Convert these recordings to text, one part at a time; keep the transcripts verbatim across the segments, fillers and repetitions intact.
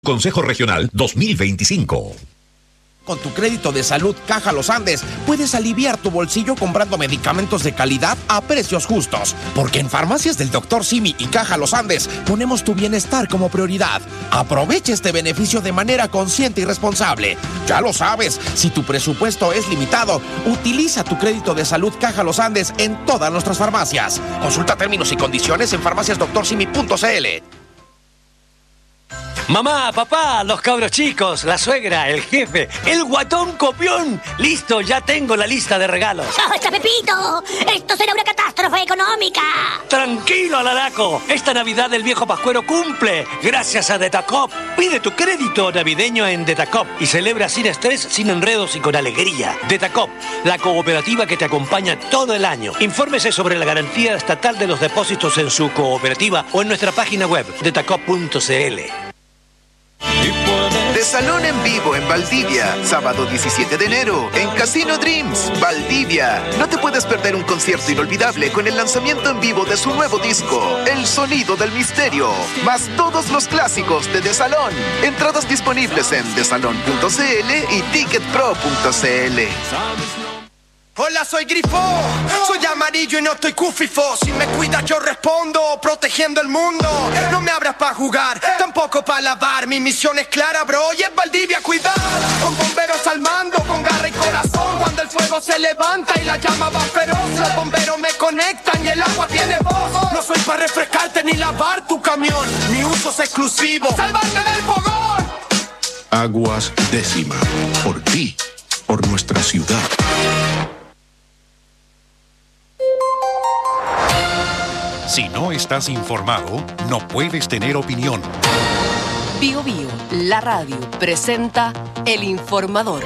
Consejo Regional dos mil veinticinco. Con tu crédito de salud Caja Los Andes, puedes aliviar tu bolsillo comprando medicamentos de calidad a precios justos. Porque en Farmacias del doctor Simi y Caja Los Andes ponemos tu bienestar como prioridad. Aprovecha este beneficio de manera consciente y responsable. Ya lo sabes, si tu presupuesto es limitado, utiliza tu crédito de salud Caja Los Andes en todas nuestras farmacias. Consulta términos y condiciones en farmacias doctor simi punto c l. Mamá, papá, los cabros chicos, la suegra, el jefe, el guatón copión. Listo, ya tengo la lista de regalos. ¡Basta, Pepito! ¡Esto será una catástrofe económica! Tranquilo, Alaraco. Esta Navidad el viejo pascuero cumple. Gracias a Detacop. Pide tu crédito navideño en Detacop y celebra sin estrés, sin enredos y con alegría. Detacop, la cooperativa que te acompaña todo el año. Infórmese sobre la garantía estatal de los depósitos en su cooperativa o en nuestra página web, detacop punto c l. Desalón en vivo en Valdivia, sábado diecisiete de enero, en Casino Dreams, Valdivia. No te puedes perder un concierto inolvidable con el lanzamiento en vivo de su nuevo disco, El Sonido del Misterio, más todos los clásicos de Desalón. Entradas disponibles en desalón punto c l y ticket pro punto c l. Hola, soy Grifo, soy amarillo y no estoy cufifo. Si me cuidas yo respondo, protegiendo el mundo. No me abras pa' jugar, tampoco pa' lavar. Mi misión es clara, bro, y es Valdivia cuidar. Con bomberos al mando, con garra y corazón. Cuando el fuego se levanta y la llama va feroz, los bomberos me conectan y el agua tiene voz. No soy pa' refrescarte ni lavar tu camión, mi uso es exclusivo, salvarte del fogón. Aguas Décima, por ti, por nuestra ciudad. Si no estás informado, no puedes tener opinión. Bio Bio, la radio, presenta El Informador.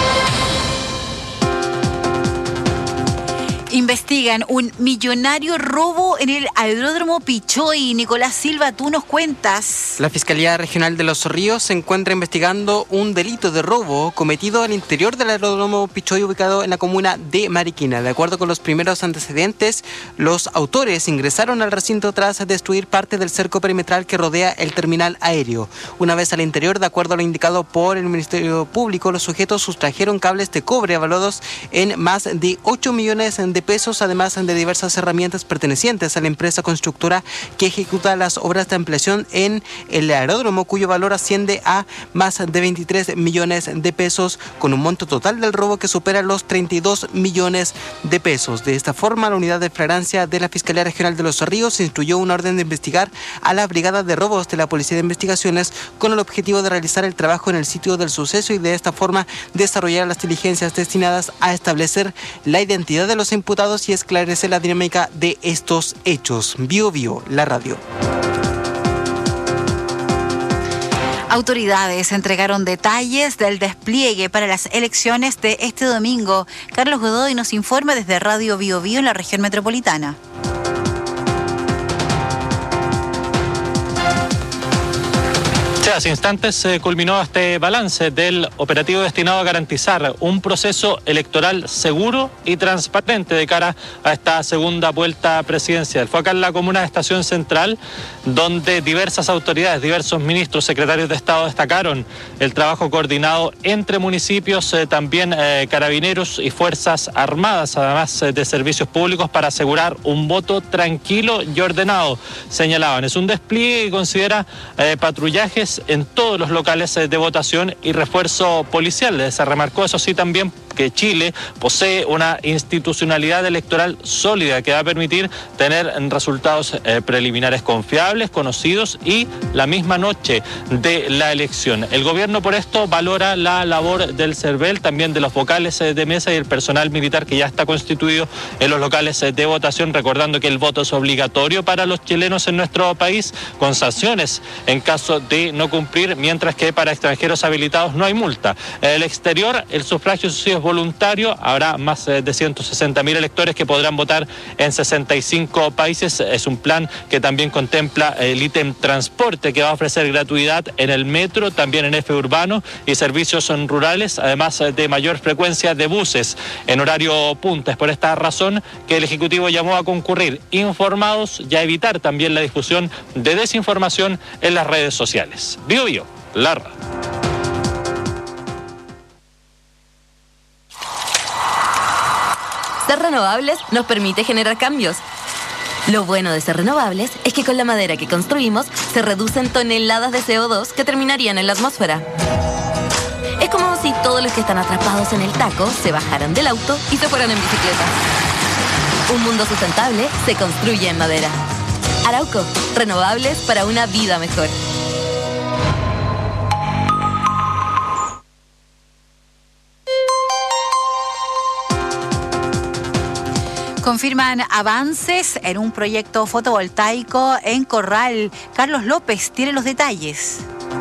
Investigan un millonario robo en el aeródromo Pichoy. Nicolás Silva, tú nos cuentas. La Fiscalía Regional de Los Ríos se encuentra investigando un delito de robo cometido al interior del aeródromo Pichoy, ubicado en la comuna de Mariquina. De acuerdo con los primeros antecedentes, los autores ingresaron al recinto tras destruir parte del cerco perimetral que rodea el terminal aéreo. Una vez al interior, de acuerdo a lo indicado por el Ministerio Público, los sujetos sustrajeron cables de cobre avalados en más de ocho millones de pesos, además de diversas herramientas pertenecientes a la empresa constructora que ejecuta las obras de ampliación en el aeródromo, cuyo valor asciende a más de veintitrés millones de pesos, con un monto total del robo que supera los treinta y dos millones de pesos. De esta forma, la unidad de flagrancia de la Fiscalía Regional de Los Ríos instruyó una orden de investigar a la Brigada de Robos de la Policía de Investigaciones con el objetivo de realizar el trabajo en el sitio del suceso y de esta forma desarrollar las diligencias destinadas a establecer la identidad de los imputados y esclarecer la dinámica de estos hechos. Bio Bio, la radio. Autoridades entregaron detalles del despliegue para las elecciones de este domingo. Carlos Godoy nos informa desde Radio Bio Bio en la región metropolitana. Hace instantes se culminó este balance del operativo destinado a garantizar un proceso electoral seguro y transparente de cara a esta segunda vuelta presidencial. Fue acá en la comuna de Estación Central, donde diversas autoridades, diversos ministros, secretarios de Estado destacaron el trabajo coordinado entre municipios, eh, también eh, carabineros y fuerzas armadas, además eh, de servicios públicos, para asegurar un voto tranquilo y ordenado. Señalaban, es un despliegue que considera eh, patrullajes en todos los locales de votación y refuerzo policial. Se remarcó, eso sí, también que Chile posee una institucionalidad electoral sólida que va a permitir tener resultados eh, preliminares confiables, conocidos y la misma noche de la elección. El gobierno por esto valora la labor del CERVEL, también de los vocales eh, de mesa y el personal militar que ya está constituido en los locales eh, de votación, recordando que el voto es obligatorio para los chilenos en nuestro país, con sanciones en caso de no cumplir, mientras que para extranjeros habilitados no hay multa. En el exterior, el sufragio sí es voluntario, habrá más de ciento sesenta mil electores que podrán votar en sesenta y cinco países. Es un plan que también contempla el ítem transporte, que va a ofrecer gratuidad en el metro, también en F urbano y servicios rurales, además de mayor frecuencia de buses en horario punta. Es por esta razón que el Ejecutivo llamó a concurrir informados y a evitar también la difusión de desinformación en las redes sociales. Bio Bio, la radio. Ser renovables nos permite generar cambios. Lo bueno de ser renovables es que con la madera que construimos se reducen toneladas de C O dos que terminarían en la atmósfera. Es como si todos los que están atrapados en el taco se bajaran del auto y se fueran en bicicleta. Un mundo sustentable se construye en madera. Arauco, renovables para una vida mejor. Confirman avances en un proyecto fotovoltaico en Corral. Carlos López tiene los detalles.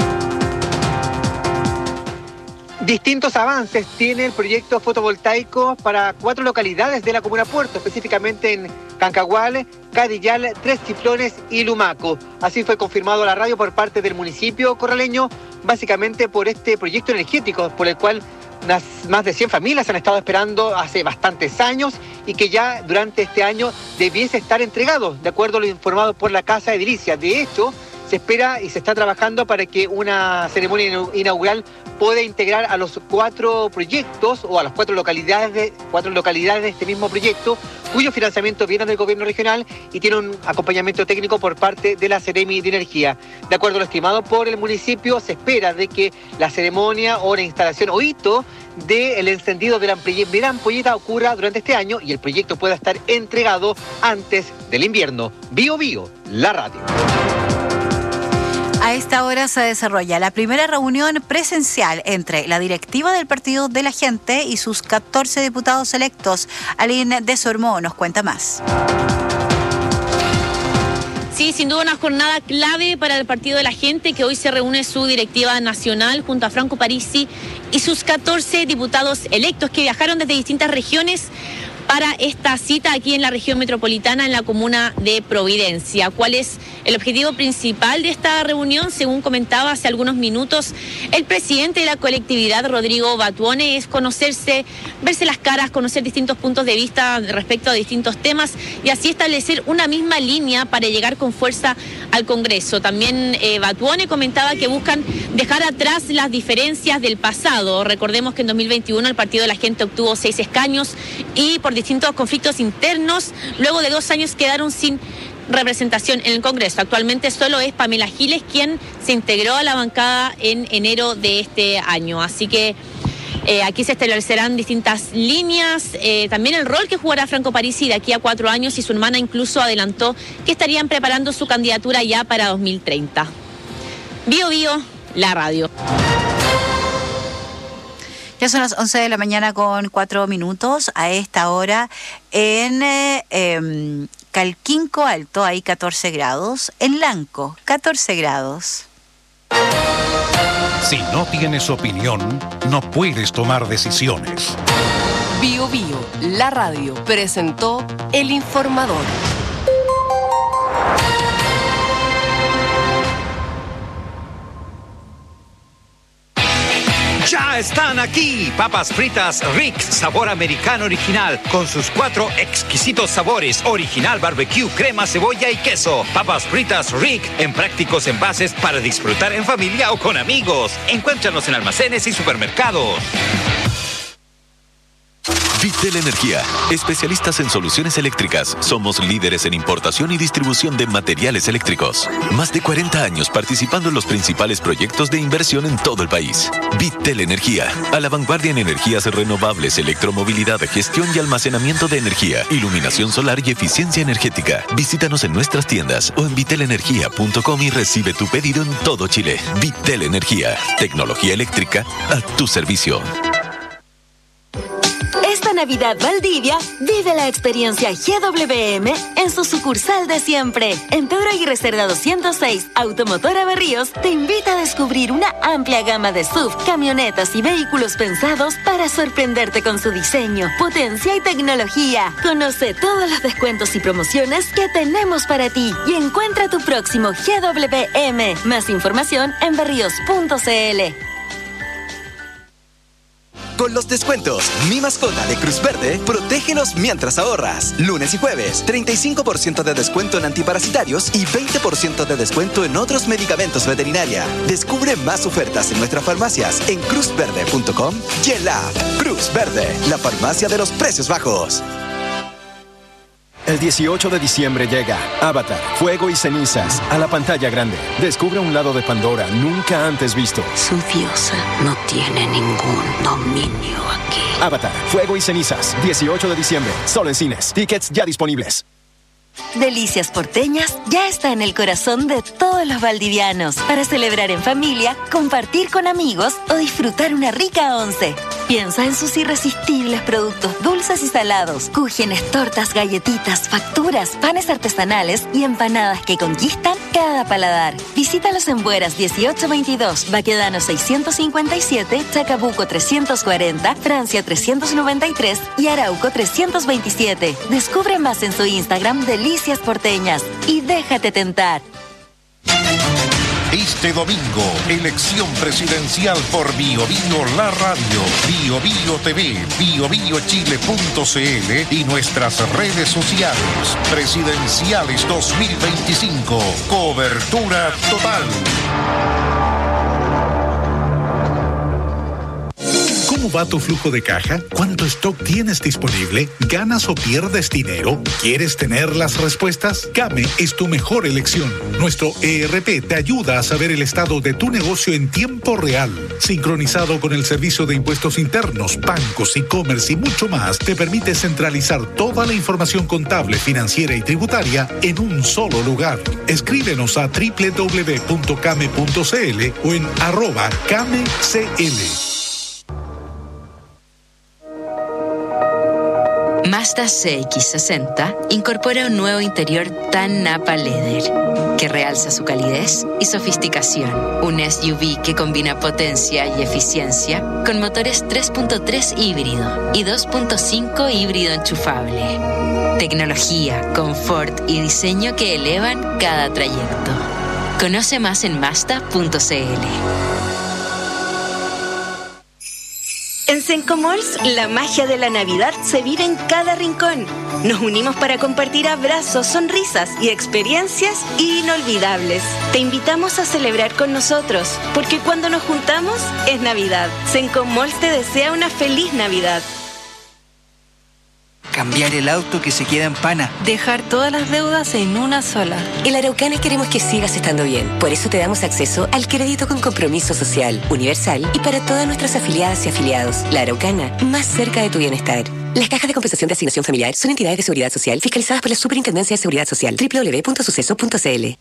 Distintos avances tiene el proyecto fotovoltaico para cuatro localidades de la comuna Puerto, específicamente en Cancahual, Cadillal, Tres Chiflones y Lumaco. Así fue confirmado a la radio por parte del municipio corraleño, básicamente por este proyecto energético, por el cual unas más de cien familias han estado esperando hace bastantes años y que ya durante este año debiese estar entregado, de acuerdo a lo informado por la Casa Edilicia. De hecho, se espera y se está trabajando para que una ceremonia inaugural pueda integrar a los cuatro proyectos o a las cuatro localidades de, cuatro localidades de este mismo proyecto, cuyo financiamiento viene del gobierno regional y tiene un acompañamiento técnico por parte de la Seremi de Energía. De acuerdo a lo estimado por el municipio, se espera de que la ceremonia o la instalación o hito del encendido de la primera ampolleta ocurra durante este año y el proyecto pueda estar entregado antes del invierno. Bio Bio, la radio. A esta hora se desarrolla la primera reunión presencial entre la directiva del Partido de la Gente y sus catorce diputados electos. Aline Desormeaux nos cuenta más. Sí, sin duda una jornada clave para el Partido de la Gente, que hoy se reúne su directiva nacional junto a Franco Parisi y sus catorce diputados electos que viajaron desde distintas regiones para esta cita aquí en la región metropolitana, en la comuna de Providencia. ¿Cuál es el objetivo principal de esta reunión? Según comentaba hace algunos minutos el presidente de la colectividad, Rodrigo Batuone, es conocerse, verse las caras, conocer distintos puntos de vista respecto a distintos temas y así establecer una misma línea para llegar con fuerza al Congreso. También eh, Batuone comentaba que buscan dejar atrás las diferencias del pasado. Recordemos que en dos mil veintiuno el Partido de la Gente obtuvo seis escaños y por distintos conflictos internos, luego de dos años quedaron sin representación en el Congreso. Actualmente solo es Pamela Giles quien se integró a la bancada en enero de este año. Así que eh, aquí se establecerán distintas líneas, eh, también el rol que jugará Franco Parisi de aquí a cuatro años y su hermana incluso adelantó que estarían preparando su candidatura ya para dos mil treinta. Bio Bio, la radio. Ya son las once de la mañana con cuatro minutos. A esta hora en eh, eh, Calquinco Alto hay catorce grados. En Lanco, catorce grados. Si no tienes opinión, no puedes tomar decisiones. Bio Bio, la radio, presentó El Informador. ¡Ya están aquí! Papas fritas Rick, sabor americano original, con sus cuatro exquisitos sabores: original, barbecue, crema, cebolla y queso. Papas fritas Rick, en prácticos envases para disfrutar en familia o con amigos. Encuéntranos en almacenes y supermercados. Vitel Energía, especialistas en soluciones eléctricas. Somos líderes en importación y distribución de materiales eléctricos. Más de cuarenta años participando en los principales proyectos de inversión en todo el país. Vitel Energía, a la vanguardia en energías renovables, electromovilidad, gestión y almacenamiento de energía, iluminación solar y eficiencia energética. Visítanos en nuestras tiendas o en vitel energía punto com y recibe tu pedido en todo Chile. Vitel Energía, tecnología eléctrica a tu servicio. Esta Navidad Valdivia, vive la experiencia G W M en su sucursal de siempre. En Pedro Aguirre Cerda doscientos seis, Automotora Berríos te invita a descubrir una amplia gama de S U V, camionetas y vehículos pensados para sorprenderte con su diseño, potencia y tecnología. Conoce todos los descuentos y promociones que tenemos para ti y encuentra tu próximo G W M. Más información en berríos punto c l. con los descuentos. Mi mascota de Cruz Verde, protégelos mientras ahorras. Lunes y jueves, treinta y cinco por ciento de descuento en antiparasitarios y veinte por ciento de descuento en otros medicamentos veterinaria. Descubre más ofertas en nuestras farmacias en cruz verde punto com y en la app. Cruz Verde, la farmacia de los precios bajos. El dieciocho de diciembre llega Avatar, Fuego y Cenizas a la pantalla grande. Descubre un lado de Pandora nunca antes visto. Su diosa no tiene ningún dominio aquí. Avatar, Fuego y Cenizas, dieciocho de diciembre, solo en cines. Tickets ya disponibles. Delicias Porteñas ya está en el corazón de todos los valdivianos para celebrar en familia, compartir con amigos o disfrutar una rica once. Piensa en sus irresistibles productos dulces y salados, cúgenes, tortas, galletitas, facturas, panes artesanales y empanadas que conquistan cada paladar. Visítalos en Bueras dieciocho veintidós, Baquedano seiscientos cincuenta y siete, Chacabuco trescientos cuarenta, Francia trescientos noventa y tres y Arauco trescientos veintisiete. Descubre más en su Instagram Delicias Porteñas y déjate tentar. Este domingo, elección presidencial por Bio Bio La Radio, Bio Bio T V, bio bio chile punto c l y nuestras redes sociales. Presidenciales dos mil veinticinco. Cobertura total. ¿Cómo va tu flujo de caja? ¿Cuánto stock tienes disponible? ¿Ganas o pierdes dinero? ¿Quieres tener las respuestas? Kame es tu mejor elección. Nuestro E R P te ayuda a saber el estado de tu negocio en tiempo real. Sincronizado con el servicio de impuestos internos, bancos, e-commerce y mucho más, te permite centralizar toda la información contable, financiera y tributaria en un solo lugar. Escríbenos a doble u doble u doble u punto came punto c l o en arroba camecl. Mazda C X sesenta incorpora un nuevo interior tan Napa Leather que realza su calidez y sofisticación. Un S U V que combina potencia y eficiencia con motores tres punto tres híbrido y dos punto cinco híbrido enchufable. Tecnología, confort y diseño que elevan cada trayecto. Conoce más en mazda punto c l. En Sencomalls, la magia de la Navidad se vive en cada rincón. Nos unimos para compartir abrazos, sonrisas y experiencias inolvidables. Te invitamos a celebrar con nosotros, porque cuando nos juntamos es Navidad. Sencomalls te desea una feliz Navidad. Cambiar el auto que se queda en pana. Dejar todas las deudas en una sola. En La Araucana queremos que sigas estando bien. Por eso te damos acceso al crédito con compromiso social, universal y para todas nuestras afiliadas y afiliados. La Araucana, más cerca de tu bienestar. Las cajas de compensación de asignación familiar son entidades de seguridad social fiscalizadas por la Superintendencia de Seguridad Social. doble u doble u doble u punto suceso punto c l.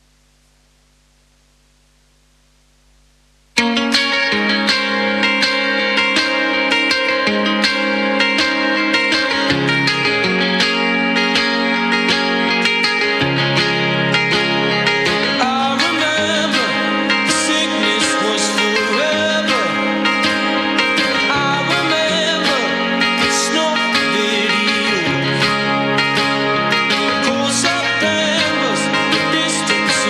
September's the distance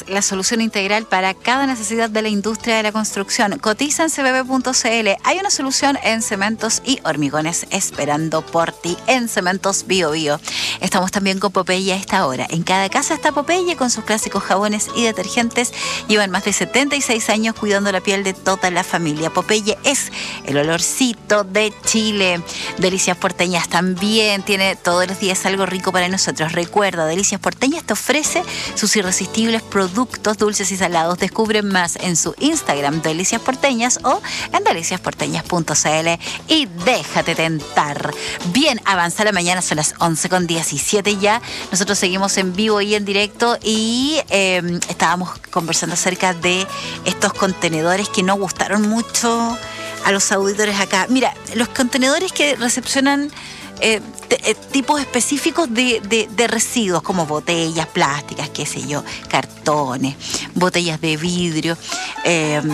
es la solución integral para cada necesidad de la industria de la construcción. Cotiza en c b b punto c l. Hay una solución en cementos y hormigones esperando por ti en Cementos Bio Bio. Estamos también con Popeye a esta hora. En cada casa está Popeye con sus clásicos jabones y detergentes. Llevan más de setenta y seis años cuidando la piel de toda la familia. Popeye es el olorcito de Chile. Delicias Porteñas también tiene todos los días algo rico para nosotros. Recuerda, Delicias Porteñas te ofrece sus irresistibles productos dulces y salados. Descubre más en su Instagram Delicias Porteñas o en delicias porteñas punto c l y déjate tentar. Bien, avanza la mañana, son las once con diecisiete ya. Nosotros seguimos en vivo y en directo y eh, estábamos conversando acerca de estos contenedores que no gustaron mucho a los auditores acá. Mira, los contenedores que recepcionan Eh, t- eh, tipos específicos de, de, de residuos como botellas plásticas, qué sé yo, cartones, botellas de vidrio, eh,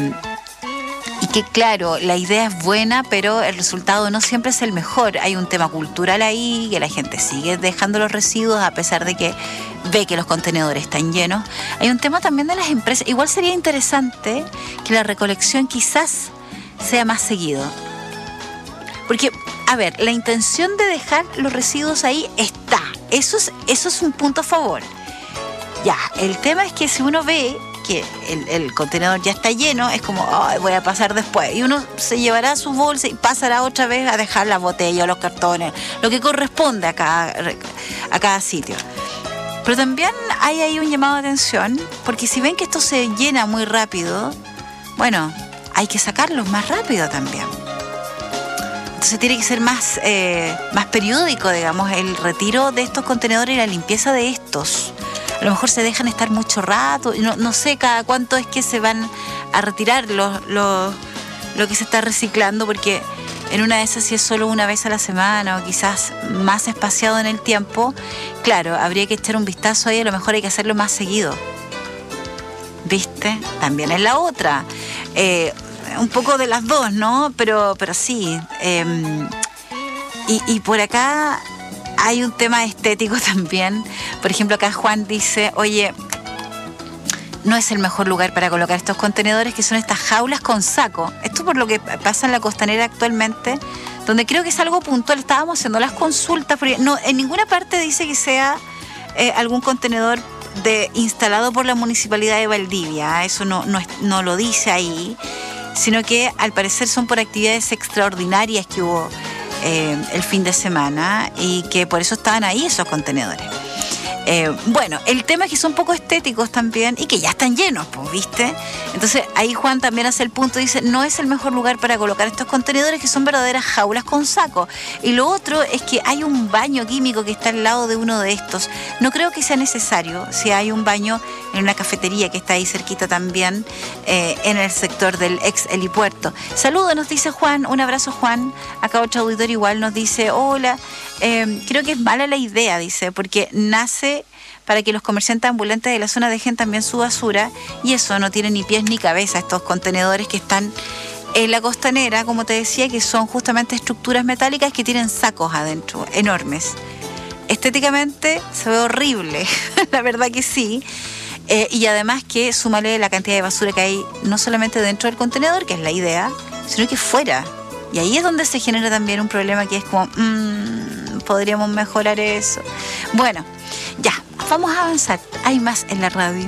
y que claro, la idea es buena, pero el resultado no siempre es el mejor. Hay un tema cultural ahí, que la gente sigue dejando los residuos a pesar de que ve que los contenedores están llenos. Hay un tema también de las empresas. Igual sería interesante que la recolección quizás sea más seguido. Porque, a ver, la intención de dejar los residuos ahí está. Eso es, eso es un punto a favor. Ya, el tema es que si uno ve que el, el contenedor ya está lleno, es como, oh, voy a pasar después. Y uno se llevará su bolsa y pasará otra vez a dejar la botella o los cartones, lo que corresponde a cada, a cada sitio. Pero también hay ahí un llamado de atención, porque si ven que esto se llena muy rápido, bueno, hay que sacarlos más rápido también. Entonces tiene que ser más, eh, más periódico, digamos, el retiro de estos contenedores y la limpieza de estos. A lo mejor se dejan estar mucho rato, no, no sé cada cuánto es que se van a retirar lo, lo, lo que se está reciclando, porque en una de esas, si es solo una vez a la semana o quizás más espaciado en el tiempo, claro, habría que echar un vistazo ahí, a lo mejor hay que hacerlo más seguido. ¿Viste? También es la otra. Eh, un poco de las dos, ¿no? Pero, pero sí. Eh, y, y por acá hay un tema estético también. Por ejemplo, acá Juan dice, oye, no es el mejor lugar para colocar estos contenedores, que son estas jaulas con saco. Esto por lo que pasa en la Costanera actualmente, donde creo que es algo puntual. Estábamos haciendo las consultas, porque no, en ninguna parte dice que sea eh, algún contenedor de, instalado por la Municipalidad de Valdivia. Eso no, no, no lo dice ahí, sino que al parecer son por actividades extraordinarias que hubo eh, el fin de semana y que por eso estaban ahí esos contenedores. Eh, bueno, el tema es que son poco estéticos también y que ya están llenos, pues, ¿viste? Entonces ahí Juan también hace el punto, dice, no es el mejor lugar para colocar estos contenedores, que son verdaderas jaulas con saco. Y lo otro es que hay un baño químico que está al lado de uno de estos. No creo que sea necesario si hay un baño en una cafetería que está ahí cerquita también, eh, en el sector del ex helipuerto. Saludos, nos dice Juan, un abrazo Juan. Acá otro auditor igual nos dice, hola, eh, creo que es mala la idea, dice, porque nace para que los comerciantes ambulantes de la zona dejen también su basura, y eso no tiene ni pies ni cabeza, estos contenedores que están en la Costanera, como te decía, que son justamente estructuras metálicas que tienen sacos adentro, enormes. Estéticamente se ve horrible, la verdad que sí, eh, y además que súmale la cantidad de basura que hay no solamente dentro del contenedor, que es la idea, sino que fuera. Y ahí es donde se genera también un problema que es como, mmm, podríamos mejorar eso. Bueno, ya, vamos a avanzar. Hay más en la radio.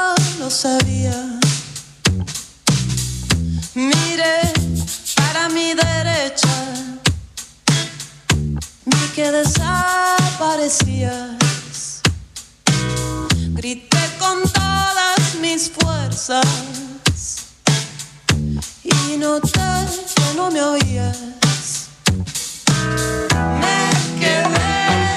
Mire, para mí derecha. Vi que desaparecías. Grité con todas mis fuerzas y noté que no me oías. Me quedé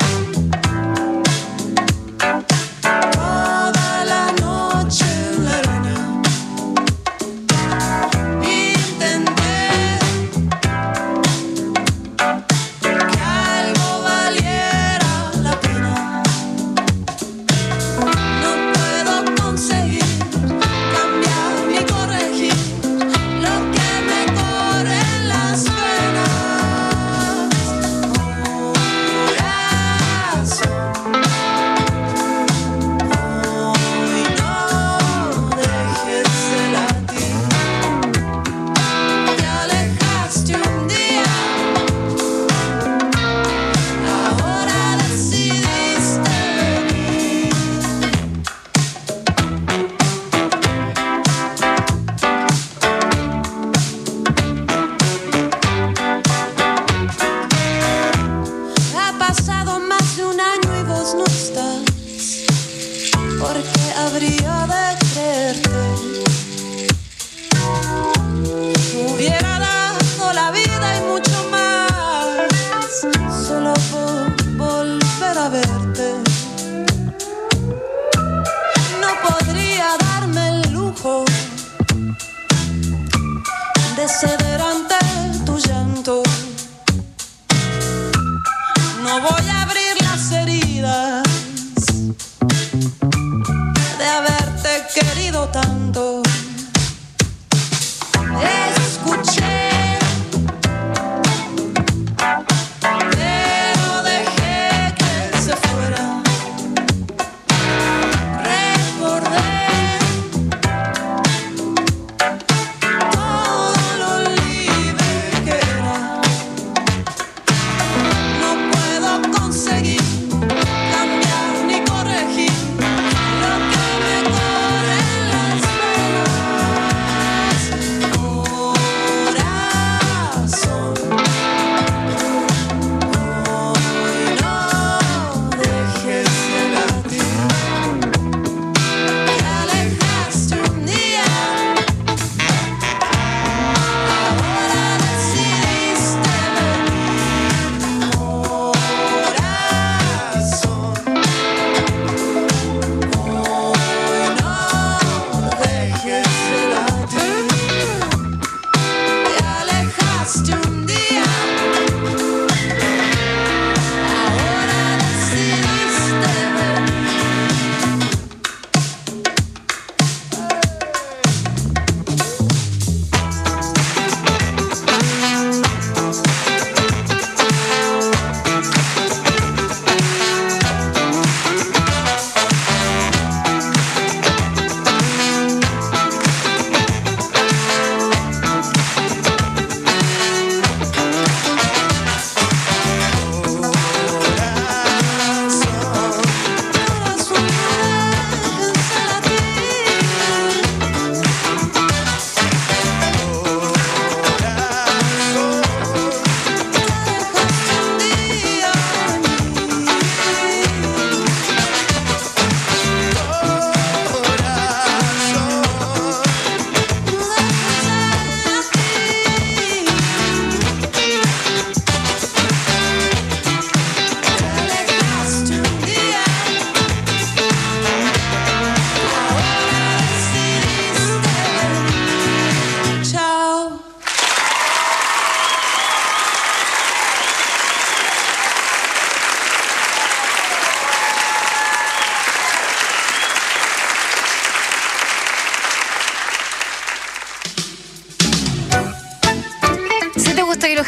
toda la noche en la arena. Intenté que algo valiera la pena. No puedo conseguir cambiar ni corregir lo que me corre en las venas. Hoy no dejes de latir. Te alejaste un día, ahora decidiste venir. Ha pasado más de un año y vos no estás. ¿Por qué habría de creerte? Hubiera dado la vida y mucho más solo por volver a verte. No podría darme el lujo de ceder ante tu llanto. No voy a abrir las heridas de haberte querido tanto. Escuché, pero dejé que se fuera. Recordé todo lo libre que era. No puedo conseguir cambiar ni corregir lo que me corre en las venas.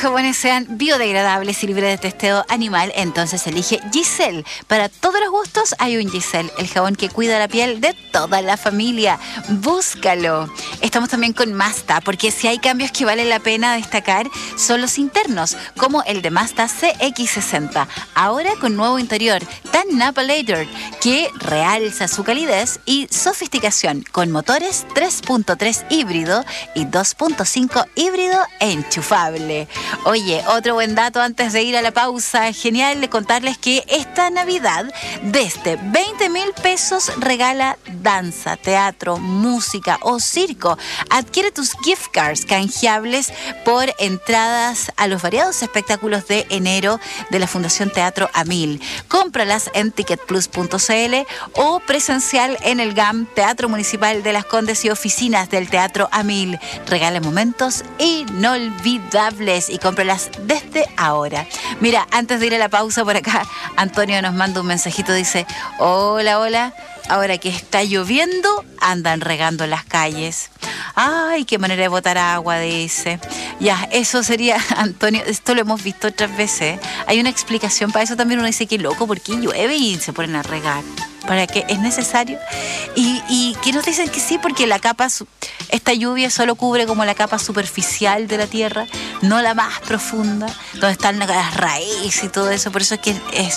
jabones sean biodegradables y libres de testeo animal, entonces elige Giselle. Para todos los gustos hay un Giselle, el jabón que cuida la piel de toda la familia. Búscalo. Estamos también con Mazda, porque si hay cambios que vale la pena destacar son los internos, como el de Mazda C X sesenta, ahora con nuevo interior tan Napa Leather, que realza su calidez y sofisticación, con motores tres punto tres híbrido y dos punto cinco híbrido enchufable. Oye, otro buen dato antes de ir a la pausa, genial de contarles que esta Navidad desde veinte mil pesos regala danza, teatro, música o circo. Adquiere tus gift cards canjeables por entradas a los variados espectáculos de enero de la Fundación Teatro Amil. Cómpralas en ticket plus punto c l o presencial en el G A M, Teatro Municipal de Las Condes y oficinas del Teatro Amil. Regala momentos inolvidables y cómpralas desde ahora. Mira, antes de ir a la pausa por acá, Antonio nos manda un mensajito, dice: hola, hola, ahora que está lloviendo, andan regando las calles. Ay, qué manera de botar agua, dice. Ya, eso sería, Antonio, esto lo hemos visto otras veces. Hay una explicación para eso también. Uno dice, qué loco, ¿por qué llueve y se ponen a regar? ¿Para qué es necesario? Y, y que nos dicen que sí, porque la capa, esta lluvia solo cubre como la capa superficial de la tierra, no la más profunda, donde están las raíces y todo eso. Por eso es que es,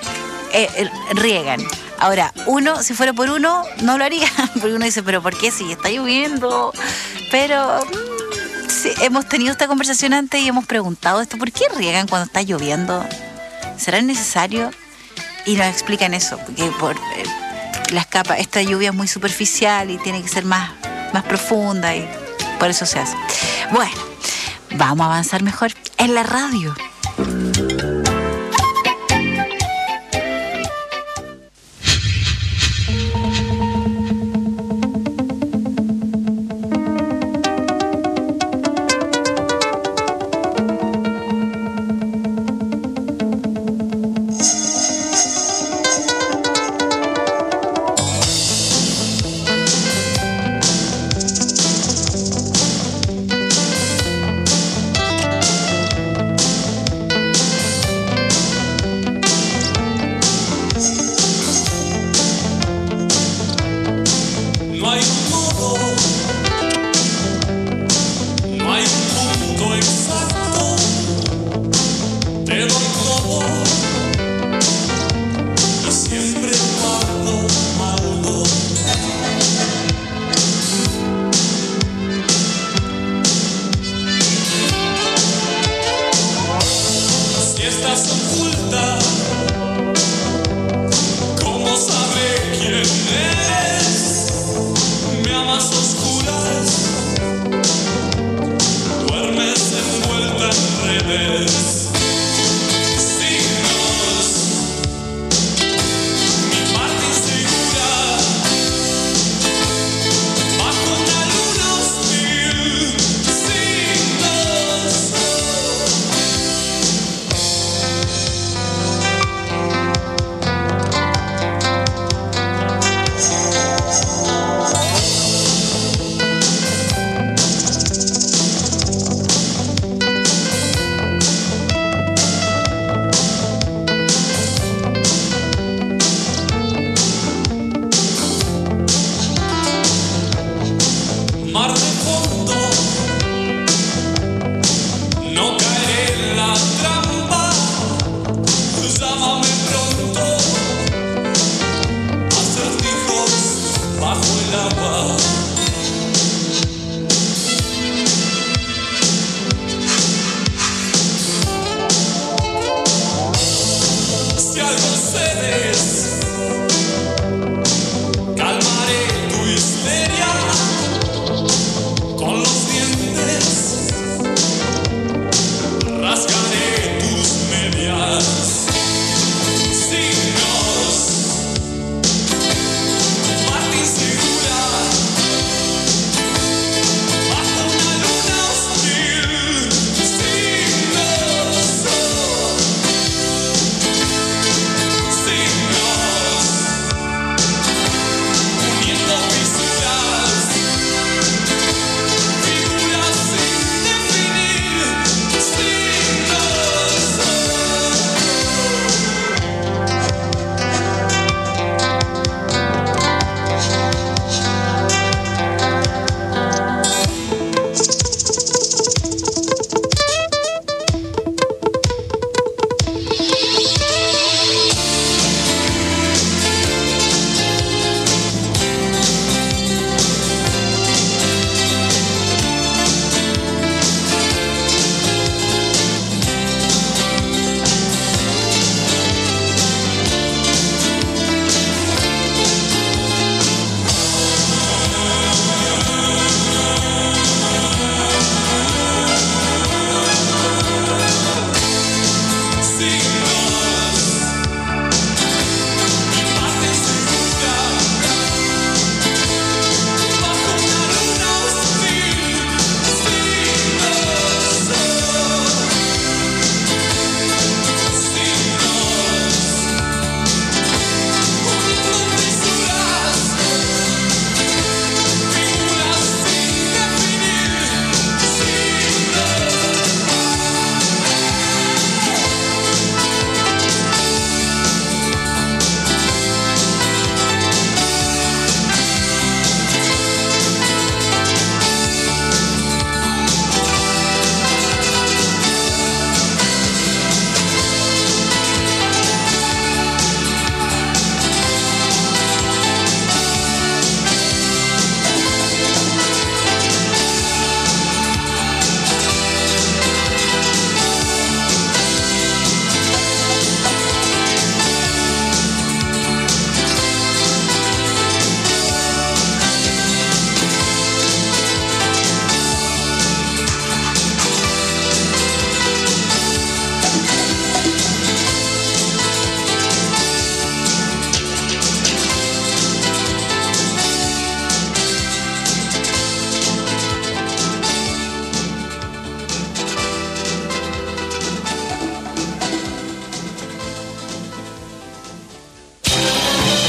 eh, riegan. Ahora, uno, si fuera por uno, no lo haría, porque uno dice, pero ¿por qué? Si está lloviendo. Pero mmm, sí, hemos tenido esta conversación antes y hemos preguntado esto, ¿por qué riegan cuando está lloviendo? ¿Será necesario? Y nos explican eso, porque por eh, las capas, esta lluvia es muy superficial y tiene que ser más, más profunda y por eso se hace. Bueno, vamos a avanzar mejor en la radio.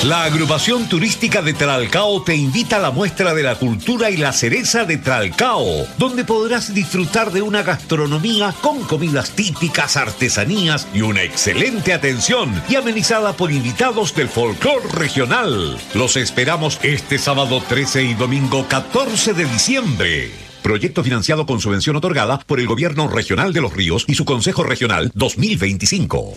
La agrupación turística de Tralcao te invita a la muestra de la cultura y la cereza de Tralcao, donde podrás disfrutar de una gastronomía con comidas típicas, artesanías y una excelente atención y amenizada por invitados del folclore regional. Los esperamos este sábado trece y domingo catorce de diciembre. Proyecto financiado con subvención otorgada por el Gobierno Regional de Los Ríos y su Consejo Regional dos mil veinticinco.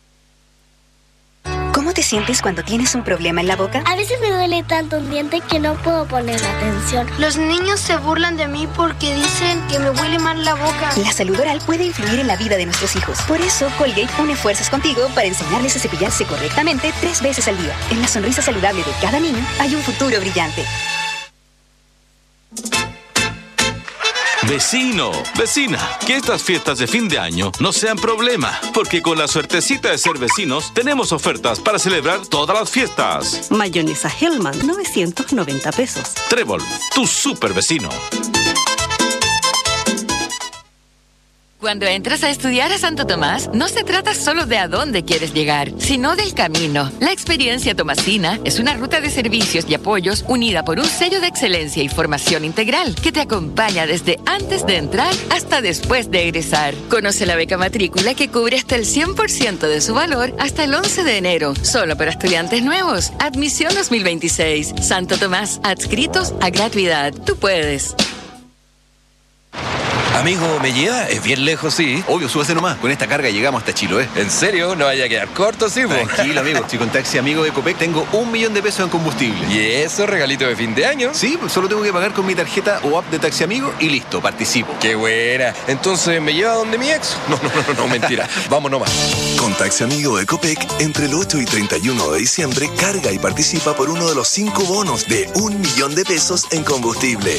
¿Cómo te sientes cuando tienes un problema en la boca? A veces me duele tanto un diente que no puedo poner atención. Los niños se burlan de mí porque dicen que me huele mal la boca. La salud oral puede influir en la vida de nuestros hijos. Por eso, Colgate une fuerzas contigo para enseñarles a cepillarse correctamente tres veces al día. En la sonrisa saludable de cada niño hay un futuro brillante. Vecino, vecina, que estas fiestas de fin de año no sean problema, porque con la suertecita de ser vecinos tenemos ofertas para celebrar todas las fiestas. Mayonesa Hellman, novecientos noventa pesos. Trébol, tu super vecino. Cuando entras a estudiar a Santo Tomás, no se trata solo de a dónde quieres llegar, sino del camino. La experiencia tomasina es una ruta de servicios y apoyos unida por un sello de excelencia y formación integral que te acompaña desde antes de entrar hasta después de egresar. Conoce la beca matrícula que cubre hasta el cien por ciento de su valor hasta el once de enero, solo para estudiantes nuevos. Admisión dos mil veintiséis. Santo Tomás, adscritos a gratuidad. Tú puedes. Amigo, ¿me lleva? Es bien lejos, sí. Obvio, súbase nomás. Con esta carga llegamos hasta Chiloé. ¿En serio? ¿No vaya a quedar corto, sí, po? Tranquilo, amigo. Si con Taxi Amigo de Copec tengo un millón de pesos en combustible. ¿Y eso, regalito de fin de año? Sí, pues solo tengo que pagar con mi tarjeta o app de Taxi Amigo y listo, participo. ¡Qué buena! Entonces, ¿me lleva donde mi ex? No, no, no, no, no mentira. Vamos nomás. Con Taxi Amigo de Copec, entre el ocho y treinta y uno de diciembre, carga y participa por uno de los cinco bonos de un millón de pesos en combustible.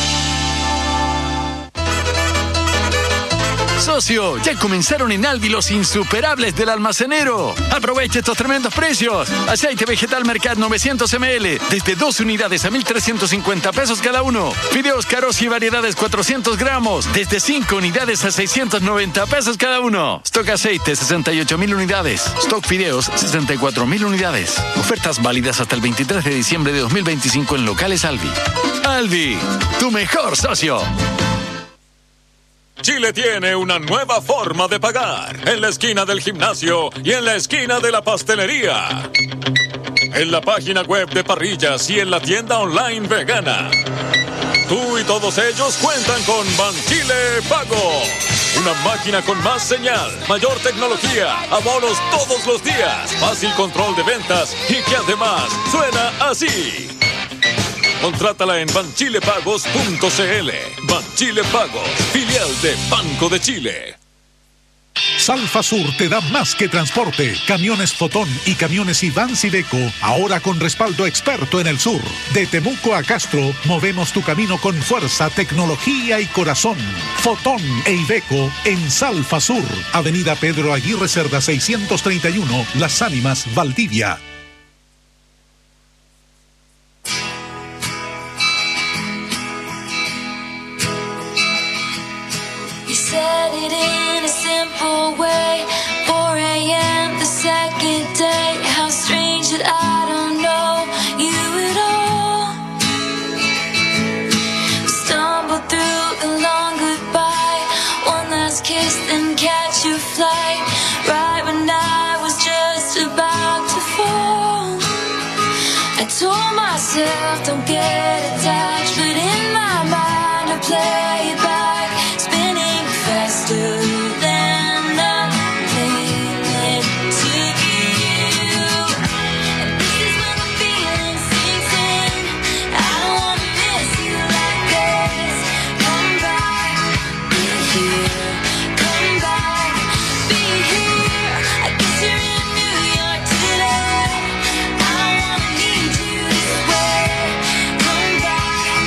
Socio, ya comenzaron en Alvi los insuperables del almacenero. Aprovecha estos tremendos precios. Aceite vegetal Mercat novecientos mililitros, desde dos unidades a mil trescientos cincuenta pesos cada uno. Fideos caros y variedades cuatrocientos gramos, desde cinco unidades a seiscientos noventa pesos cada uno. Stock aceite sesenta y ocho mil unidades. Stock fideos sesenta y cuatro mil unidades. Ofertas válidas hasta el veintitrés de diciembre de dos mil veinticinco en locales Alvi. Alvi, tu mejor socio. Chile tiene una nueva forma de pagar, en la esquina del gimnasio y en la esquina de la pastelería. En la página web de Parrillas y en la tienda online vegana. Tú y todos ellos cuentan con Banchile Pago. Una máquina con más señal, mayor tecnología, abonos todos los días, fácil control de ventas y que además suena así. Contrátala en banchilepagos punto cl. Banchile Pagos, filial de Banco de Chile. Salfa Sur te da más que transporte. Camiones Fotón y camiones Ivans Iveco, ahora con respaldo experto en el sur. De Temuco a Castro, movemos tu camino con fuerza, tecnología y corazón. Fotón e Iveco en Salfa Sur. Avenida Pedro Aguirre Cerda seiscientos treinta y uno, Las Ánimas, Valdivia. Said it in a simple way. four a.m. the second day. How strange that I don't know you at all. Stumble through the long goodbye. One last kiss, then catch your flight. Right when I was just about to fall. I told myself don't get attached, but in my mind I play it back. Faster than nothing meant to you. And this is when the feeling sinks in. I don't wanna miss you like this. Come back, be here. Come back, be here. I guess you're in New York today. I don't wanna need you this way. Come back,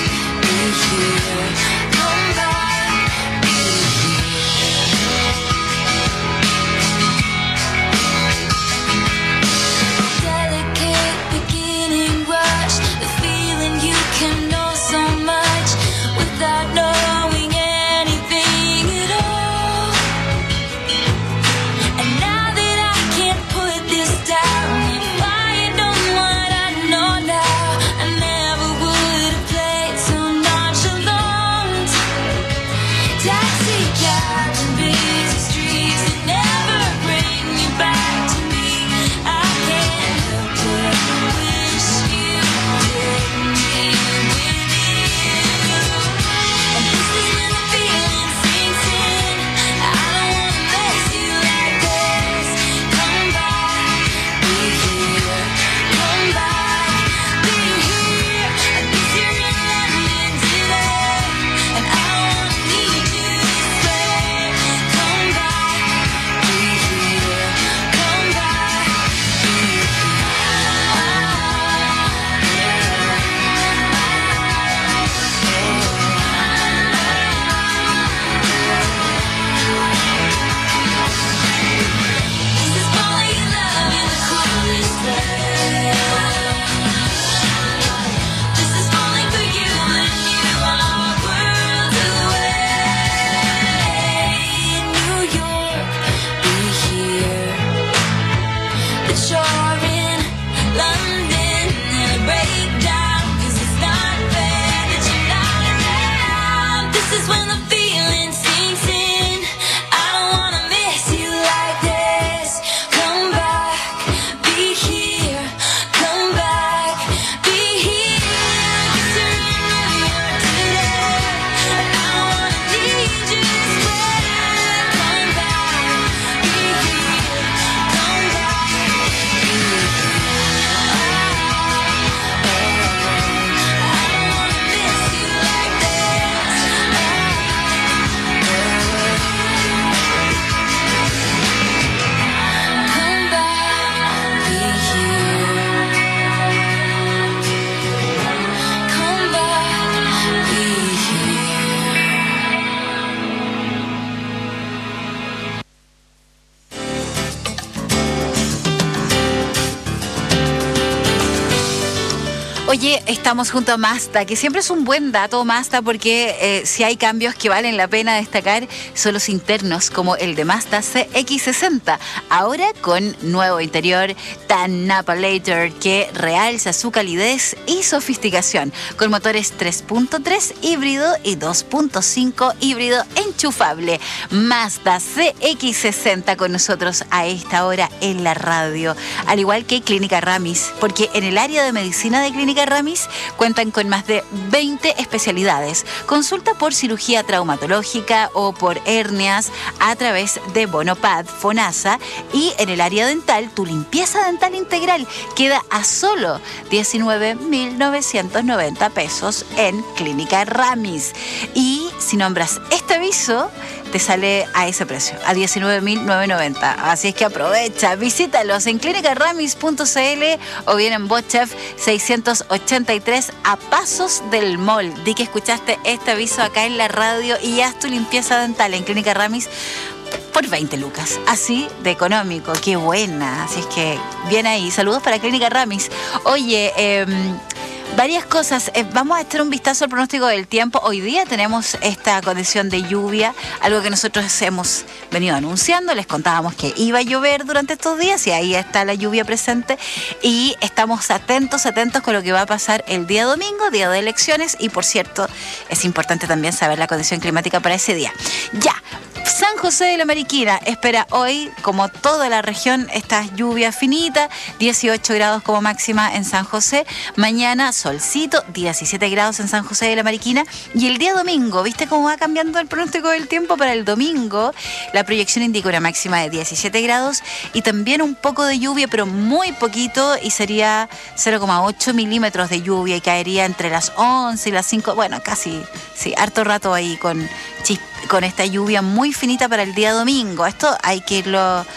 Oye, estamos junto a Mazda, que siempre es un buen dato, Mazda, porque eh, si hay cambios que valen la pena destacar son los internos, como el de Mazda C X sesenta, ahora con nuevo interior tan Napa Later que realza su calidez y sofisticación, con motores tres punto tres híbrido y dos punto cinco híbrido enchufable. Mazda C X sesenta con nosotros a esta hora en la radio, al igual que Clínica Ramis, porque en el área de medicina de Clínica Ramis cuentan con más de veinte especialidades. Consulta por cirugía traumatológica o por hernias a través de Bonopad, FONASA, y en el área dental, tu limpieza dental integral queda a solo diecinueve mil novecientos noventa pesos en Clínica Ramis. Y si nombras este aviso, te sale a ese precio, a diecinueve mil novecientos noventa. Así es que aprovecha, visítalos en clínica ramis punto c l o bien en Bochef seiscientos ochenta y tres a pasos del mall. Di que escuchaste este aviso acá en la radio y haz tu limpieza dental en Clínica Ramis por veinte lucas. Así de económico, qué buena. Así es que bien ahí. Saludos para Clínica Ramis. Oye, eh, varias cosas. Eh, vamos a echar un vistazo al pronóstico del tiempo. Hoy día tenemos esta condición de lluvia, algo que nosotros hemos venido anunciando. Les contábamos que iba a llover durante estos días y ahí está la lluvia presente. Y estamos atentos, atentos con lo que va a pasar el día domingo, día de elecciones. Y por cierto, es importante también saber la condición climática para ese día. Ya. San José de la Mariquina espera hoy, como toda la región, esta lluvia finita, dieciocho grados como máxima en San José. Mañana, solcito, diecisiete grados en San José de la Mariquina. Y el día domingo, ¿viste cómo va cambiando el pronóstico del tiempo para el domingo? La proyección indica una máxima de diecisiete grados y también un poco de lluvia, pero muy poquito, y sería cero coma ocho milímetros de lluvia y caería entre las once y las cinco, bueno, casi, sí, harto rato ahí con chispas, con esta lluvia muy finita para el día domingo. Esto hay que irlo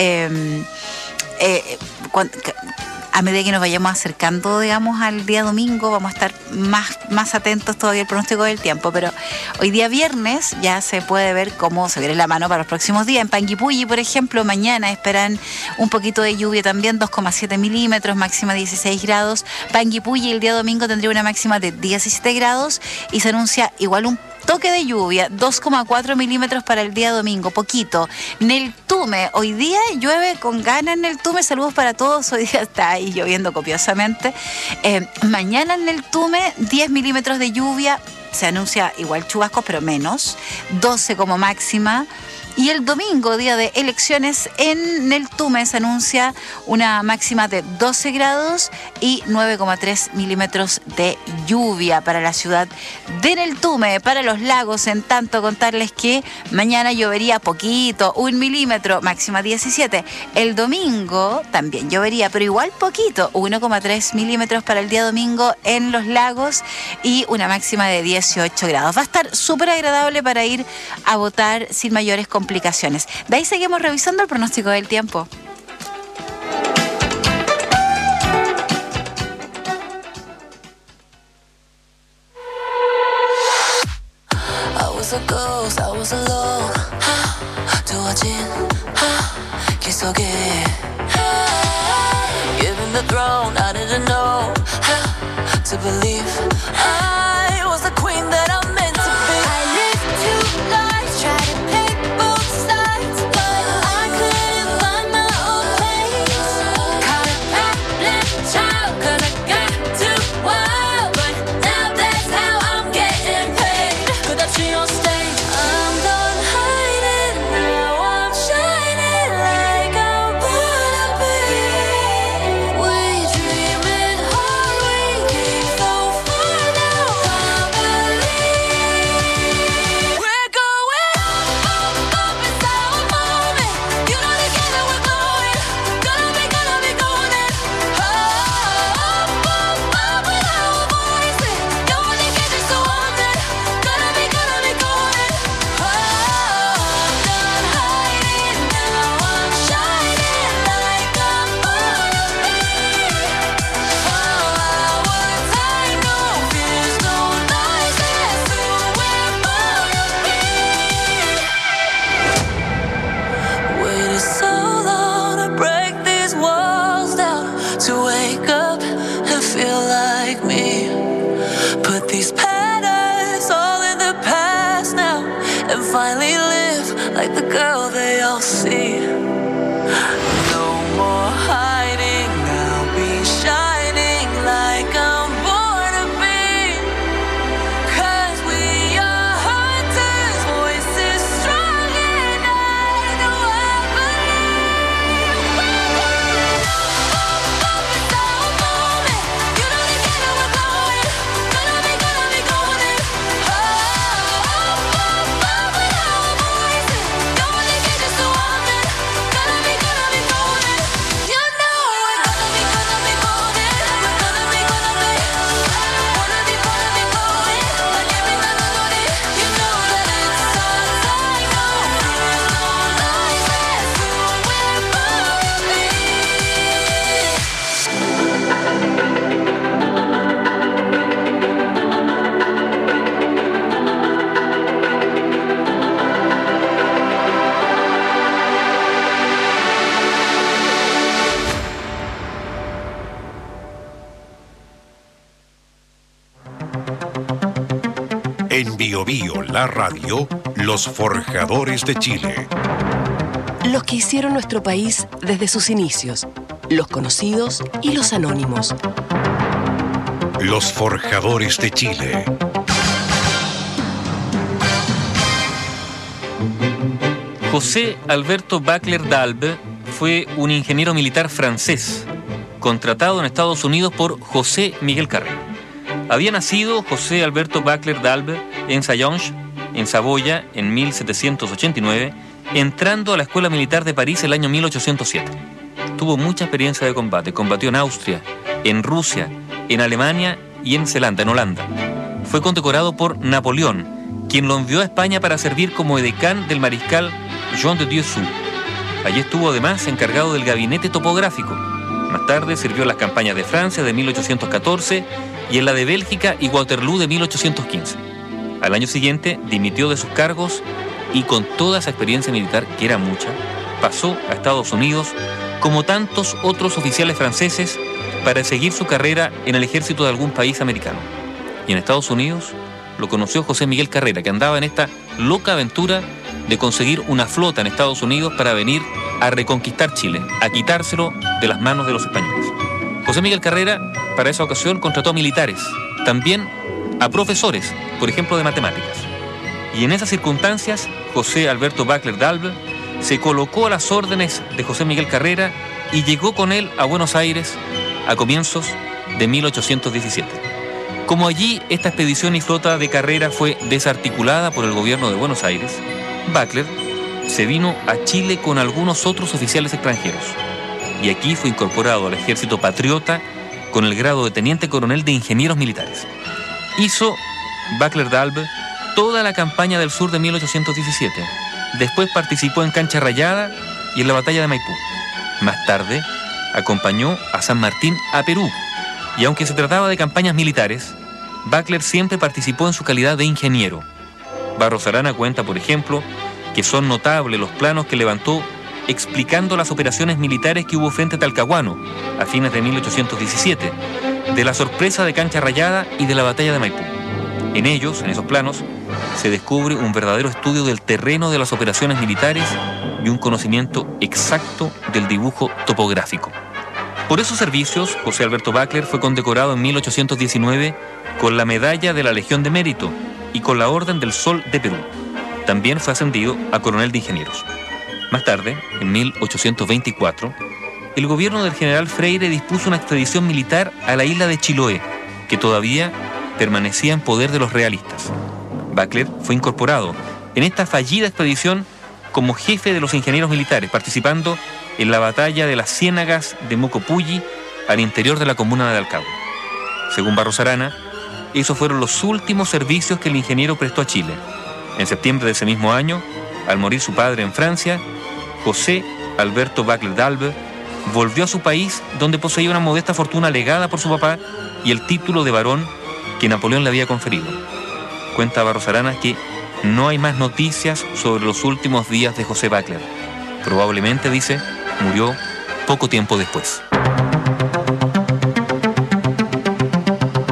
eh, eh, cuando, a medida que nos vayamos acercando, digamos, al día domingo, vamos a estar más, más atentos todavía al pronóstico del tiempo. Pero hoy día viernes ya se puede ver cómo se viene la mano para los próximos días. En Panguipulli, por ejemplo, mañana esperan un poquito de lluvia también, dos coma siete milímetros, máxima dieciséis grados. Panguipulli el día domingo tendría una máxima de diecisiete grados y se anuncia igual un toque de lluvia, dos coma cuatro milímetros para el día domingo, poquito. Neltume, hoy día llueve con ganas en Neltume, saludos para todos, hoy día está ahí lloviendo copiosamente. Eh, mañana en Neltume, diez milímetros de lluvia, se anuncia igual chubascos, pero menos, doce como máxima. Y el domingo, día de elecciones, en Neltume se anuncia una máxima de doce grados y nueve coma tres milímetros de lluvia para la ciudad de Neltume. Para los lagos, en tanto, contarles que mañana llovería poquito, un milímetro, máxima diecisiete. El domingo también llovería, pero igual poquito, uno coma tres milímetros para el día domingo en los lagos y una máxima de dieciocho grados. Va a estar súper agradable para ir a votar sin mayores complicaciones. De ahí seguimos revisando el pronóstico del tiempo. I was a ghost, I was alone. 두어진 길 속에 given the throne, I didn't know how to believe I was the queen that I'm meant to be. I lived two lives, tried to pick both sides, but I couldn't find my own place. Caught a problem child, 'cause I got too wild, but now that's how I'm getting paid. 끝없이 on stage, I'm done hiding, now I'm shining like I wanna be. We dreaming hard, we came so far now, can't believe girl they all see. No more hiding, I'll be shining like I'm born to be. 'Cause we are hunters, voices strong and I know I believe. Up, up, it's our moment. You know they can't know we're going. Gonna be, gonna be golden. Oh, up, up, up with our voices. Don't wanna get just so often. Gonna be, gonna be golden. You know we're gonna be, gonna be golden. We're gonna be, gonna be. Wanna be, wanna be going. Like every night I know it. You know that it's our time. No fears, no lies. That's who we're born to be. En Bio Bio, la radio, los forjadores de Chile. Los que hicieron nuestro país desde sus inicios, los conocidos y los anónimos. Los forjadores de Chile. José Alberto Bacler d'Albe fue un ingeniero militar francés, contratado en Estados Unidos por José Miguel Carrera. Había nacido José Alberto Bacler d'Albe en Sayonge, en Saboya, en mil setecientos ochenta y nueve, entrando a la Escuela Militar de París el año mil ochocientos siete. Tuvo mucha experiencia de combate, combatió en Austria, en Rusia, en Alemania y en Zelanda, en Holanda. Fue condecorado por Napoleón, quien lo envió a España para servir como edecán del mariscal Jean de Dieu-Sous. Allí estuvo además encargado del gabinete topográfico. Más tarde sirvió en las campañas de Francia de mil ochocientos catorce y en la de Bélgica y Waterloo de mil ochocientos quince. Al año siguiente dimitió de sus cargos y con toda esa experiencia militar, que era mucha, pasó a Estados Unidos como tantos otros oficiales franceses para seguir su carrera en el ejército de algún país americano. Y en Estados Unidos lo conoció José Miguel Carrera, que andaba en esta loca aventura de conseguir una flota en Estados Unidos para venir a reconquistar Chile, a quitárselo de las manos de los españoles. José Miguel Carrera, para esa ocasión, contrató a militares, también a profesores, por ejemplo, de matemáticas. Y en esas circunstancias, José Alberto Bacler d'Albe se colocó a las órdenes de José Miguel Carrera y llegó con él a Buenos Aires a comienzos de mil ochocientos diecisiete. Como allí esta expedición y flota de Carrera fue desarticulada por el gobierno de Buenos Aires, Bacler se vino a Chile con algunos otros oficiales extranjeros. Y aquí fue incorporado al ejército patriota con el grado de teniente coronel de ingenieros militares. Hizo Bacler d'Albe toda la campaña del sur de mil ochocientos diecisiete. Después participó en Cancha Rayada y en la batalla de Maipú. Más tarde acompañó a San Martín a Perú. Y aunque se trataba de campañas militares, Bacler siempre participó en su calidad de ingeniero. Barros Arana cuenta, por ejemplo, que son notables los planos que levantó explicando las operaciones militares que hubo frente a Talcahuano a fines de mil ochocientos diecisiete, de la sorpresa de Cancha Rayada y de la batalla de Maipú. En ellos, en esos planos, se descubre un verdadero estudio del terreno de las operaciones militares y un conocimiento exacto del dibujo topográfico. Por esos servicios, José Alberto Bacler fue condecorado en mil ochocientos diecinueve con la Medalla de la Legión de Mérito y con la Orden del Sol de Perú. También fue ascendido a coronel de ingenieros. Más tarde, en mil ochocientos veinticuatro, el gobierno del general Freire dispuso una expedición militar a la isla de Chiloé, que todavía permanecía en poder de los realistas. Bacler fue incorporado en esta fallida expedición como jefe de los ingenieros militares, participando en la batalla de las Ciénagas de Mocopulli al interior de la comuna de Alcagua. Según Barros Arana, esos fueron los últimos servicios que el ingeniero prestó a Chile. En septiembre de ese mismo año, al morir su padre en Francia, José Alberto Bacler d'Albe volvió a su país, donde poseía una modesta fortuna legada por su papá y el título de barón que Napoleón le había conferido. Cuenta Barros Arana que no hay más noticias sobre los últimos días de José Bacler. Probablemente, dice, murió poco tiempo después.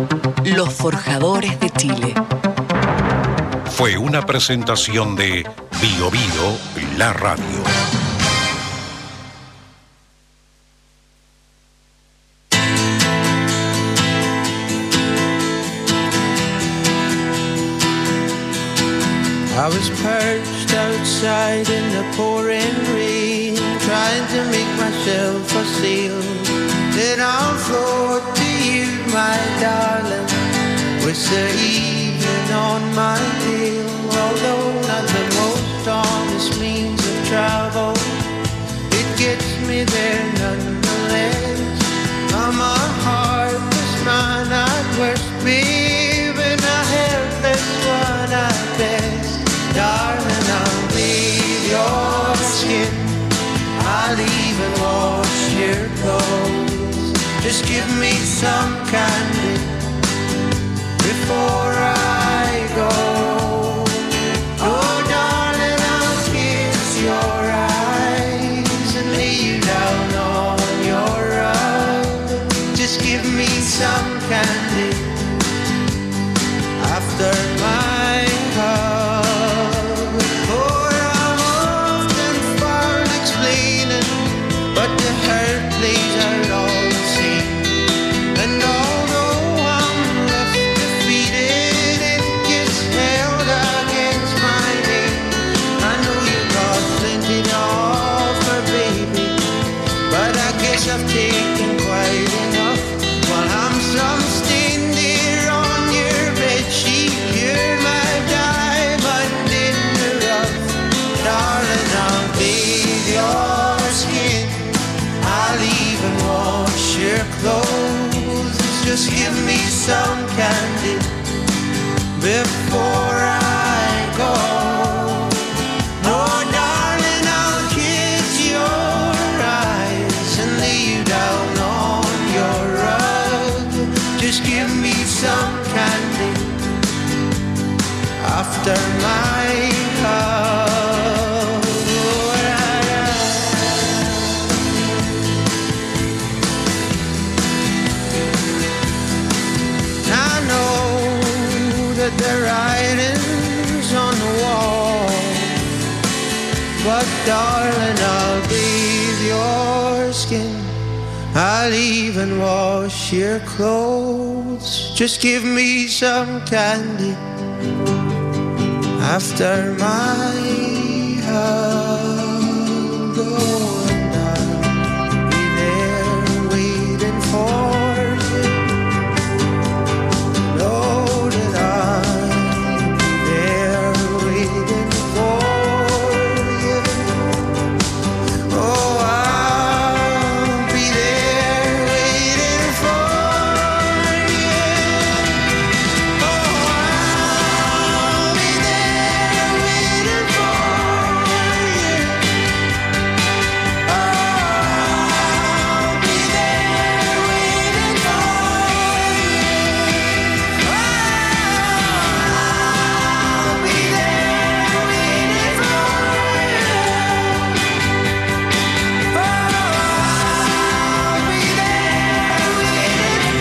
Los forjadores de Chile. Fue una presentación de Bio Bio, la radio. I was perched outside in the pouring rain, trying to make myself a sail. Then I'll float to you, my darling, with the evening on my tail. Although not the most honest means of travel, it gets me there nonetheless. I'm a heartless man at worst, babe, and a helpless one at best. Darling, I'll bathe your skin, I'll even wash your clothes. Just give me some candy before I go. Oh, darling, I'll kiss your eyes and lay you down on your rug. Just give me some candy after my hug. But the hurt plays out all the same. And although I'm left defeated, it gets held against my name. I know you've got plenty to offer, baby, but I guess I've taken quite enough. While I'm some stained there on your bedsheet, you're my diamond in the rough. Darling, I'll bathe your skin, I'll even wash your clothes. Just give me some candy before I go. Oh, darling, I'll kiss your eyes and lay you down on your rug. Just give me some candy after my hug. The writing's on the wall, but darling, I'll bathe your skin, I'll even wash your clothes. Just give me some candy after my hug. Oh, and I'll be there waiting for you. Know that I'll be there waiting for you. Oh, I'll be there waiting for you. Oh, I'll be there waiting for you. Oh, I'll be there waiting for you. I'll be there waiting for you. Oh, I'll be there waiting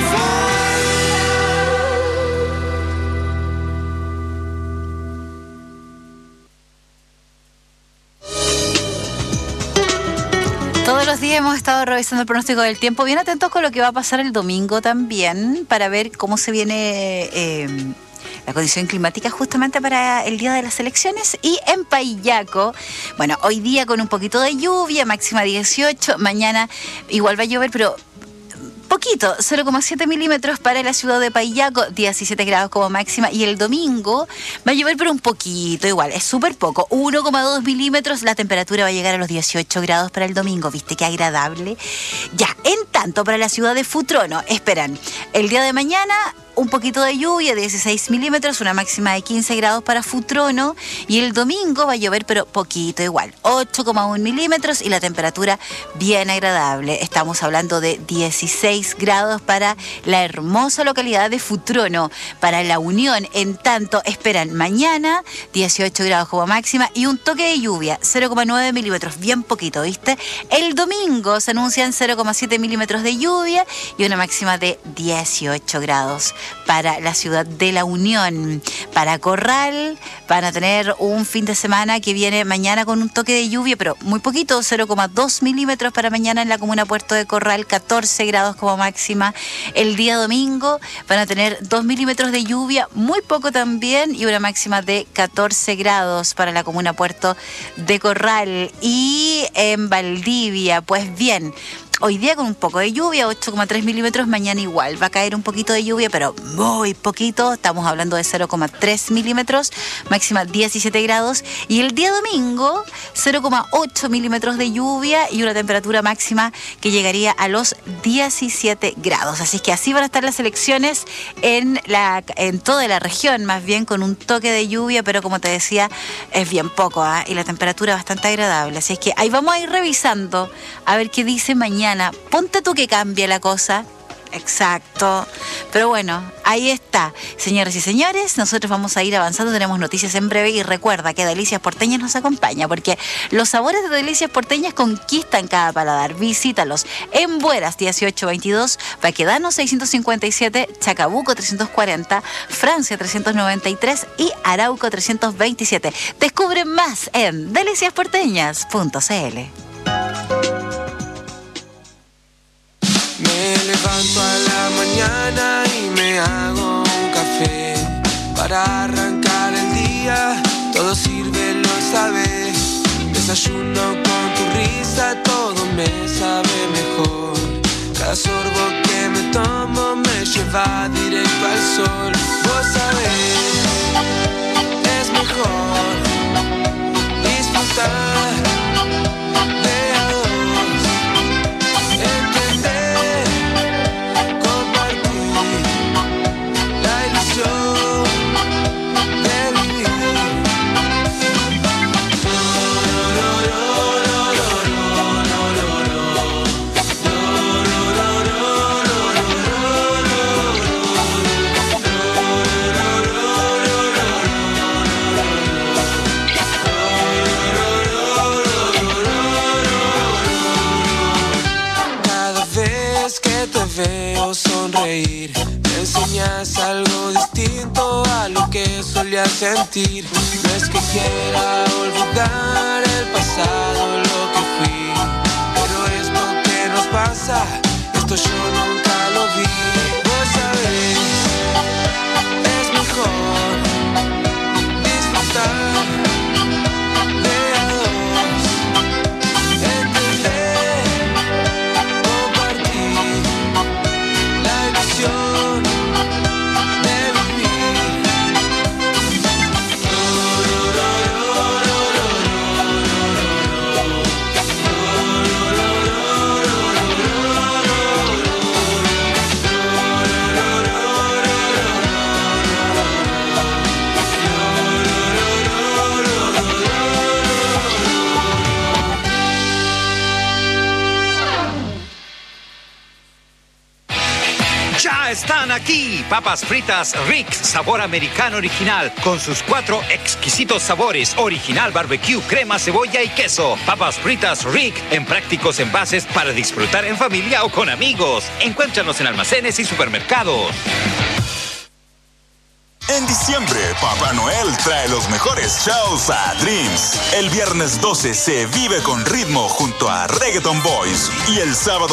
Todos los días hemos estado revisando el pronóstico del tiempo, bien atentos con lo que va a pasar el domingo también, para ver cómo se viene eh, la condición climática justamente para el día de las elecciones. Y en Paillaco, bueno, hoy día con un poquito de lluvia, máxima dieciocho, mañana igual va a llover, pero poquito, cero coma siete milímetros para la ciudad de Paillaco, diecisiete grados como máxima, y el domingo va a llover pero un poquito, igual, es súper poco, uno coma dos milímetros, la temperatura va a llegar a los dieciocho grados para el domingo, ¿viste qué agradable? Ya, en tanto, para la ciudad de Futrono, esperan el día de mañana un poquito de lluvia, dieciséis milímetros, una máxima de quince grados para Futrono, y el domingo va a llover pero poquito igual, ocho coma uno milímetros, y la temperatura bien agradable. Estamos hablando de dieciséis grados para la hermosa localidad de Futrono. Para La Unión, en tanto, esperan mañana dieciocho grados como máxima y un toque de lluvia, cero coma nueve milímetros, bien poquito, ¿viste? El domingo se anuncian cero coma siete milímetros de lluvia y una máxima de dieciocho grados. para la ciudad de La Unión. Para Corral van a tener un fin de semana que viene mañana con un toque de lluvia, pero muy poquito, cero coma dos milímetros para mañana en la comuna Puerto de Corral, catorce grados como máxima. El día domingo van a tener dos milímetros de lluvia, muy poco también, y una máxima de catorce grados para la comuna Puerto de Corral. Y en Valdivia, pues bien, hoy día con un poco de lluvia, ocho coma tres milímetros, mañana igual va a caer un poquito de lluvia, pero muy poquito, estamos hablando de cero coma tres milímetros, máxima diecisiete grados, y el día domingo cero coma ocho milímetros de lluvia y una temperatura máxima que llegaría a los diecisiete grados. Así que así van a estar las elecciones en, la, en toda la región, más bien con un toque de lluvia, pero como te decía, es bien poco, ¿eh? Y la temperatura bastante agradable. Así es que ahí vamos a ir revisando a ver qué dice mañana. Ponte tú que cambie la cosa. Exacto. Pero bueno, ahí está. Señoras y señores, nosotros vamos a ir avanzando. Tenemos noticias en breve y recuerda que Delicias Porteñas nos acompaña porque los sabores de Delicias Porteñas conquistan cada paladar. Visítalos en Bueras dieciocho veintidós, Baquedano seiscientos cincuenta y siete, Chacabuco trescientos cuarenta, Francia trescientos noventa y tres y Arauco trescientos veintisiete. Descubre más en delicias porteñas punto c l. Me levanto a la mañana y me hago un café para arrancar el día, todo sirve, lo sabes. Desayuno con tu risa, todo me sabe mejor. Cada sorbo que me tomo me lleva directo al sol. Vos sabés, es mejor disfrutar de a dos, entender, compartir la ilusión de vivir. Veo sonreír, me enseñas algo distinto a lo que solía sentir. No es que quiera olvidar el pasado, lo que fui, pero esto que nos pasa, esto yo nunca lo vi. Vos sabés, es mejor disfrutar de a dos, entender, compartir la ilusión de vivir. Ya están aquí, papas fritas Rick, sabor americano original, con sus cuatro exquisitos sabores, original barbecue, crema, cebolla y queso. Papas fritas Rick, en prácticos envases para disfrutar en familia o con amigos. Encuéntranos en almacenes y supermercados. En diciembre, Papá Noel trae los mejores shows a Dreams. El viernes doce se vive con ritmo junto a Reggaeton Boys y el sábado